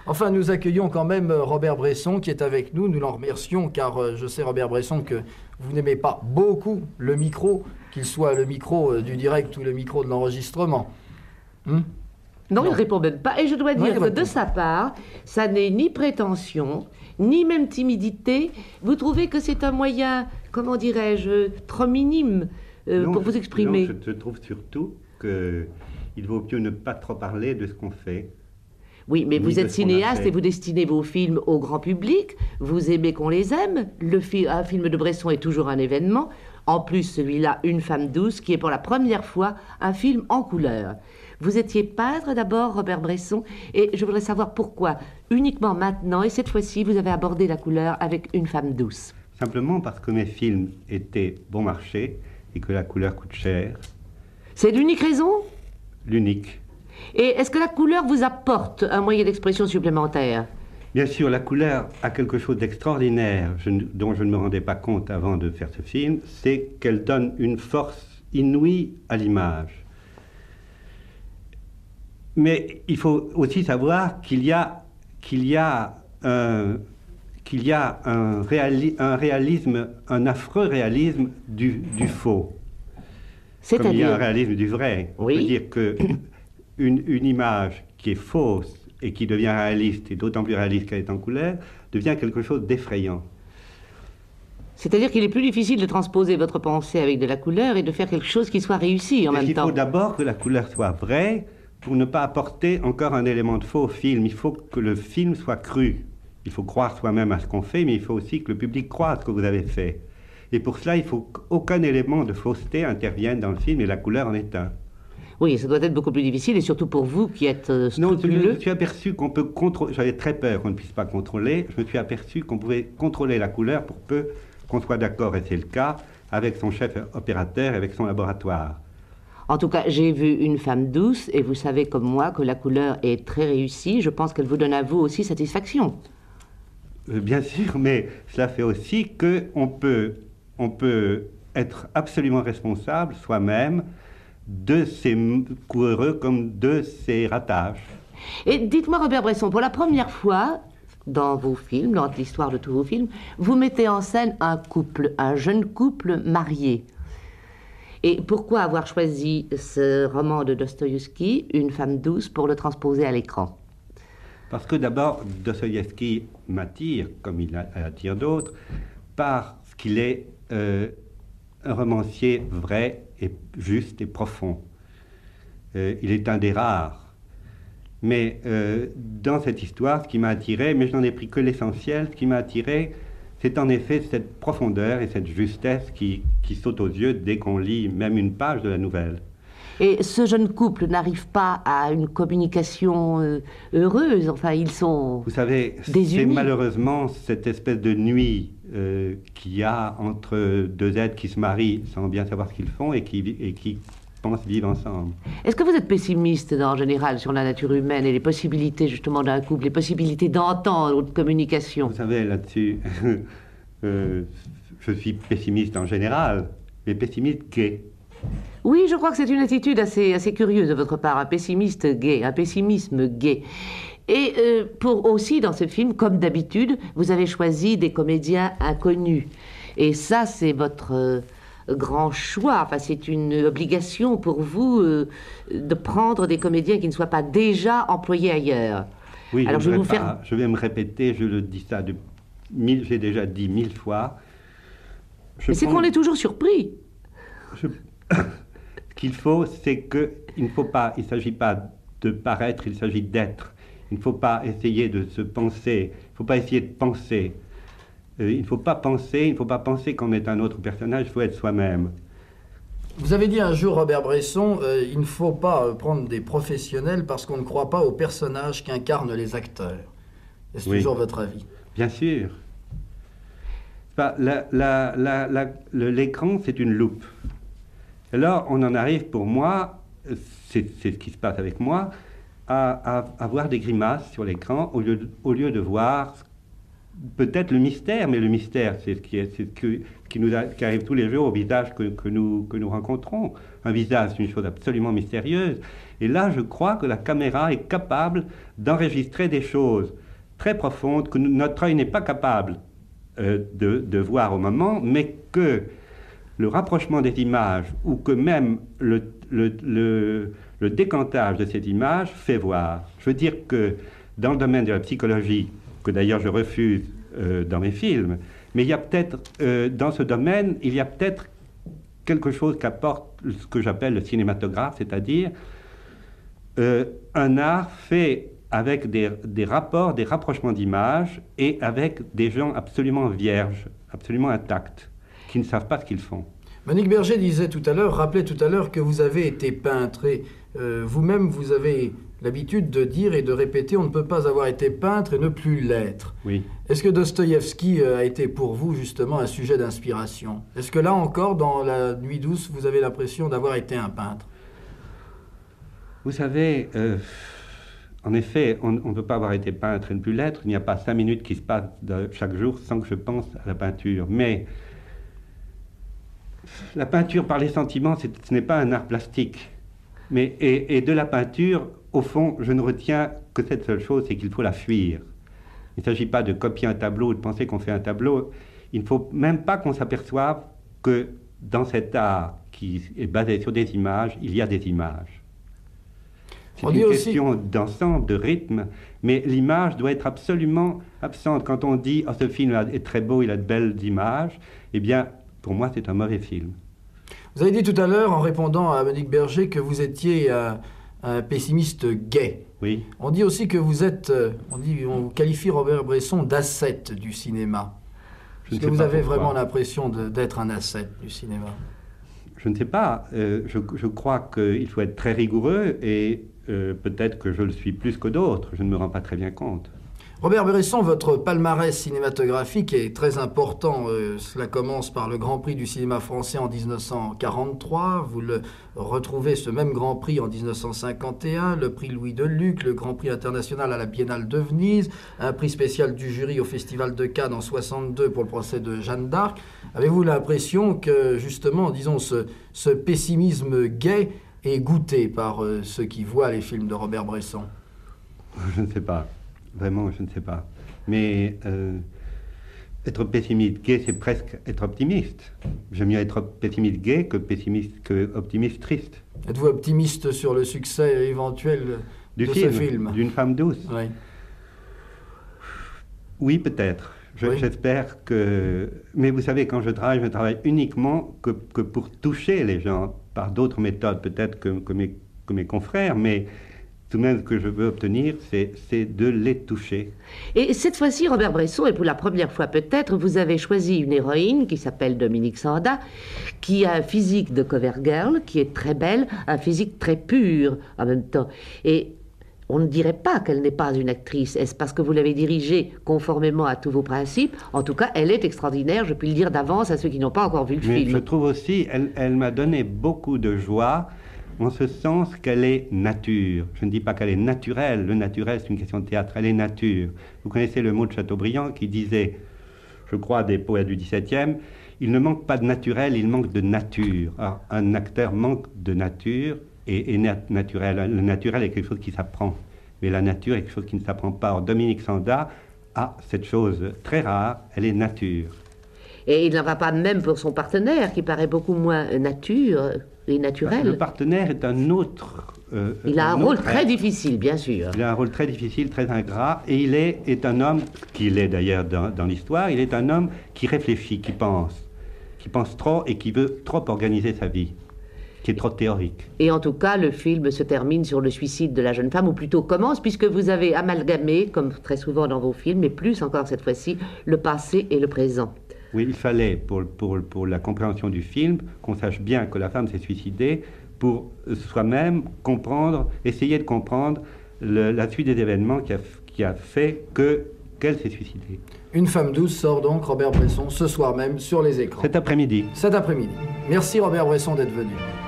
Enfin, nous accueillons quand même Robert Bresson qui est avec nous. Nous l'en remercions car je sais, Robert Bresson, que vous n'aimez pas beaucoup le micro, qu'il soit le micro du direct ou le micro de l'enregistrement. Non, il ne répond même pas. Et je dois dire que de sa part, ça n'est ni prétention, ni même timidité. Vous trouvez que c'est un moyen, comment dirais-je, trop minime pour vous exprimer? Non, je trouve surtout qu'il vaut mieux ne pas trop parler de ce qu'on fait. Oui, mais vous êtes cinéaste et vous destinez vos films au grand public. Vous aimez qu'on les aime. Un film de Bresson est toujours un événement. En plus, celui-là, Une femme douce, qui est pour la première fois un film en couleur. Vous étiez peintre d'abord, Robert Bresson, et je voudrais savoir pourquoi, uniquement maintenant, et cette fois-ci, vous avez abordé la couleur avec Une femme douce. Simplement parce que mes films étaient bon marché et que la couleur coûte cher. C'est l'unique raison? L'unique. Et est-ce que la couleur vous apporte un moyen d'expression supplémentaire? Bien sûr, la couleur a quelque chose d'extraordinaire dont je ne me rendais pas compte avant de faire ce film, c'est qu'elle donne une force inouïe à l'image. Mais il faut aussi savoir qu'il y a un réalisme, un affreux réalisme du faux. Comme il y a un réalisme du vrai. Oui. C'est-à-dire qu'une image qui est fausse et qui devient réaliste, et d'autant plus réaliste qu'elle est en couleur, devient quelque chose d'effrayant. C'est-à-dire qu'il est plus difficile de transposer votre pensée avec de la couleur et de faire quelque chose qui soit réussi en même temps. Il faut d'abord que la couleur soit vraie pour ne pas apporter encore un élément de faux au film. Il faut que le film soit cru. Il faut croire soi-même à ce qu'on fait, mais il faut aussi que le public croie à ce que vous avez fait. Et pour cela, il faut qu'aucun élément de fausseté intervienne dans le film, et la couleur en est un. Oui, ça doit être beaucoup plus difficile, et surtout pour vous qui êtes scrupuleux. Non, je me suis aperçu qu'on peut contrôler, j'avais très peur qu'on ne puisse pas contrôler, je me suis aperçu qu'on pouvait contrôler la couleur pour peu qu'on soit d'accord, et c'est le cas, avec son chef opérateur et avec son laboratoire. En tout cas, j'ai vu Une femme douce, et vous savez comme moi que la couleur est très réussie. Je pense qu'elle vous donne à vous aussi satisfaction. Bien sûr, mais cela fait aussi qu'on peut être absolument responsable soi-même de ses coureux comme de ses ratages. Et dites-moi, Robert Bresson, pour la première fois dans vos films, dans l'histoire de tous vos films, vous mettez en scène un couple, un jeune couple marié. Et pourquoi avoir choisi ce roman de Dostoïevski, Une femme douce, pour le transposer à l'écran? Parce que d'abord, Dostoïevski m'attire, comme il attire d'autres, parce qu'il est un romancier vrai et juste et profond. Il est un des rares. Mais dans cette histoire, ce qui m'a attiré, mais je n'en ai pris que l'essentiel, ce qui m'a attiré, c'est en effet cette profondeur et cette justesse qui saute aux yeux dès qu'on lit même une page de la nouvelle. Et ce jeune couple n'arrive pas à une communication heureuse, enfin ils sont Vous savez, c'est malheureusement cette espèce de nuit qu'il y a entre deux êtres qui se marient sans bien savoir ce qu'ils font et qui pensent vivre ensemble. Est-ce que vous êtes pessimiste en général sur la nature humaine et les possibilités justement d'un couple, les possibilités d'entendre ou de communication? Vous savez, là-dessus, je suis pessimiste en général, mais pessimiste gai. Oui, je crois que c'est une attitude assez curieuse de votre part, un pessimiste gay, un pessimisme gay. Et pour aussi, dans ce film, comme d'habitude, vous avez choisi des comédiens inconnus. Et ça, c'est votre grand choix. Enfin, c'est une obligation pour vous de prendre des comédiens qui ne soient pas déjà employés ailleurs. Oui, alors je vais me répéter, je le dis ça, j'ai déjà dit 1000 fois. Mais c'est qu'on est toujours surpris. Ce qu'il faut, c'est qu'il ne faut pas, il ne s'agit pas de paraître, il s'agit d'être. Il ne faut pas essayer de se penser, il ne faut pas essayer de penser. Il ne faut pas penser qu'on est un autre personnage, il faut être soi-même. Vous avez dit un jour, Robert Bresson, il ne faut pas prendre des professionnels parce qu'on ne croit pas aux personnages qu'incarnent les acteurs. Est-ce toujours votre avis? Bien sûr. L'écran, c'est une loupe. Alors, on en arrive pour moi, c'est ce qui se passe avec moi, à voir des grimaces sur l'écran au lieu de voir peut-être le mystère, mais le mystère, c'est qui arrive tous les jours au visage que nous rencontrons. Un visage, c'est une chose absolument mystérieuse. Et là, je crois que la caméra est capable d'enregistrer des choses très profondes que notre œil n'est pas capable de voir au moment, mais que le rapprochement des images ou que même le décantage de ces images fait voir. Je veux dire que dans le domaine de la psychologie, que d'ailleurs je refuse dans mes films, mais il y a peut-être, dans ce domaine, il y a peut-être quelque chose qu'apporte ce que j'appelle le cinématographe, c'est-à-dire un art fait avec des rapports, des rapprochements d'images et avec des gens absolument vierges, absolument intacts, qui ne savent pas ce qu'ils font. Monique Berger rappelait tout à l'heure que vous avez été peintre et vous-même vous avez l'habitude de dire et de répéter on ne peut pas avoir été peintre et ne plus l'être. Oui. Est-ce que Dostoïevski a été pour vous justement un sujet d'inspiration? Est-ce que là encore, dans La Nuit douce, vous avez l'impression d'avoir été un peintre? Vous savez, en effet, on ne peut pas avoir été peintre et ne plus l'être. Il n'y a pas 5 minutes qui se passent chaque jour sans que je pense à la peinture. Mais la peinture par les sentiments, ce n'est pas un art plastique. Et de la peinture, au fond, je ne retiens que cette seule chose, c'est qu'il faut la fuir. Il ne s'agit pas de copier un tableau ou de penser qu'on fait un tableau. Il ne faut même pas qu'on s'aperçoive que dans cet art qui est basé sur des images, il y a des images. C'est une question d'ensemble, de rythme, mais l'image doit être absolument absente. Quand on dit « Oh, ce film est très beau, il a de belles images », eh bien, pour moi, c'est un mauvais film. Vous avez dit tout à l'heure, en répondant à Monique Berger, que vous étiez un pessimiste gai. Oui. On dit aussi que vous êtes, on qualifie Robert Bresson d'ascète du cinéma. Est-ce que vous avez vraiment l'impression d'être un ascète du cinéma? Je ne sais pas. Je crois qu'il faut être très rigoureux et peut-être que je le suis plus que d'autres. Je ne me rends pas très bien compte. Robert Bresson, votre palmarès cinématographique est très important. Cela commence par le Grand Prix du cinéma français en 1943. Vous le retrouvez, ce même Grand Prix, en 1951. Le prix Louis Deluc, le Grand Prix international à la Biennale de Venise, un prix spécial du jury au Festival de Cannes en 1962 pour le procès de Jeanne d'Arc. Avez-vous l'impression que, justement, disons, ce pessimisme gai est goûté par ceux qui voient les films de Robert Bresson? Je ne sais pas. Vraiment, je ne sais pas. Mais être pessimiste gai, c'est presque être optimiste. J'aime mieux être pessimiste gai que optimiste triste. Êtes-vous optimiste sur le succès éventuel de ce film? D'une femme douce? Oui. Oui, peut-être. J'espère que... Mais vous savez, quand je travaille uniquement que pour toucher les gens, par d'autres méthodes peut-être que mes confrères, mais... Tout de même, ce que je veux obtenir, c'est de les toucher. Et cette fois-ci, Robert Bresson, et pour la première fois peut-être, vous avez choisi une héroïne qui s'appelle Dominique Sanda, qui a un physique de cover girl, qui est très belle, un physique très pur en même temps. Et on ne dirait pas qu'elle n'est pas une actrice. Est-ce parce que vous l'avez dirigée conformément à tous vos principes? En tout cas, elle est extraordinaire, je puis le dire d'avance à ceux qui n'ont pas encore vu le film. Je trouve aussi, elle m'a donné beaucoup de joie, en ce sens qu'elle est nature. Je ne dis pas qu'elle est naturelle. Le naturel, c'est une question de théâtre. Elle est nature. Vous connaissez le mot de Chateaubriand qui disait, je crois, des poètes du XVIIe, il ne manque pas de naturel, il manque de nature. Alors, un acteur manque de nature et naturel. Le naturel est quelque chose qui s'apprend. Mais la nature est quelque chose qui ne s'apprend pas. Or, Dominique Sanda a cette chose très rare, elle est nature. Et il n'en va pas de même pour son partenaire, qui paraît beaucoup moins nature et naturel. Le partenaire est un autre... il a un rôle très difficile, bien sûr. Il a un rôle très difficile, très ingrat, et il est un homme, qu'il est d'ailleurs dans l'histoire, il est un homme qui réfléchit, qui pense trop et qui veut trop organiser sa vie, qui est trop théorique. Et en tout cas, le film se termine sur le suicide de la jeune femme, ou plutôt commence, puisque vous avez amalgamé, comme très souvent dans vos films, et plus encore cette fois-ci, le passé et le présent. Oui, il fallait, pour la compréhension du film, qu'on sache bien que la femme s'est suicidée, pour soi-même comprendre, essayer de comprendre la suite des événements qui a fait qu'elle s'est suicidée. Une femme douce sort donc, Robert Bresson, ce soir même, sur les écrans. Cet après-midi. Cet après-midi. Merci Robert Bresson d'être venu.